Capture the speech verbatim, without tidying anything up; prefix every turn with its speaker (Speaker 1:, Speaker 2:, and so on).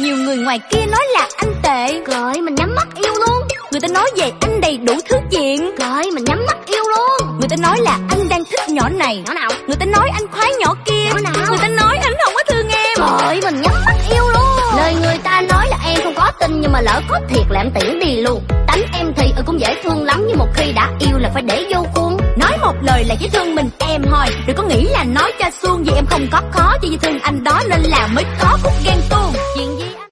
Speaker 1: Nhiều người ngoài kia nói là anh tệ,
Speaker 2: Cởi mình nhắm mắt yêu luôn.
Speaker 1: người ta nói về anh đầy đủ thứ chuyện,
Speaker 2: Cởi mình nhắm mắt yêu luôn.
Speaker 1: người ta nói là anh đang thích nhỏ này,
Speaker 2: Nhỏ nào?
Speaker 1: người ta nói anh khoái nhỏ kia,
Speaker 2: Nhỏ nào?
Speaker 1: người ta nói anh không có thương em.
Speaker 2: Cởi mình nhắm mắt yêu luôn. Lời người ta nói là em không có tin, nhưng mà lỡ có thiệt là em tiễn đi luôn. Tánh em thì ừ cũng dễ thương lắm, nhưng một khi đã yêu là phải để vô khuôn.
Speaker 1: Nói một lời là chỉ thương mình em thôi, đừng có nghĩ là nói cho suông, vì em không có khó, chỉ vì thương anh đó nên là mới có khúc ghen tuông. Chuyện gì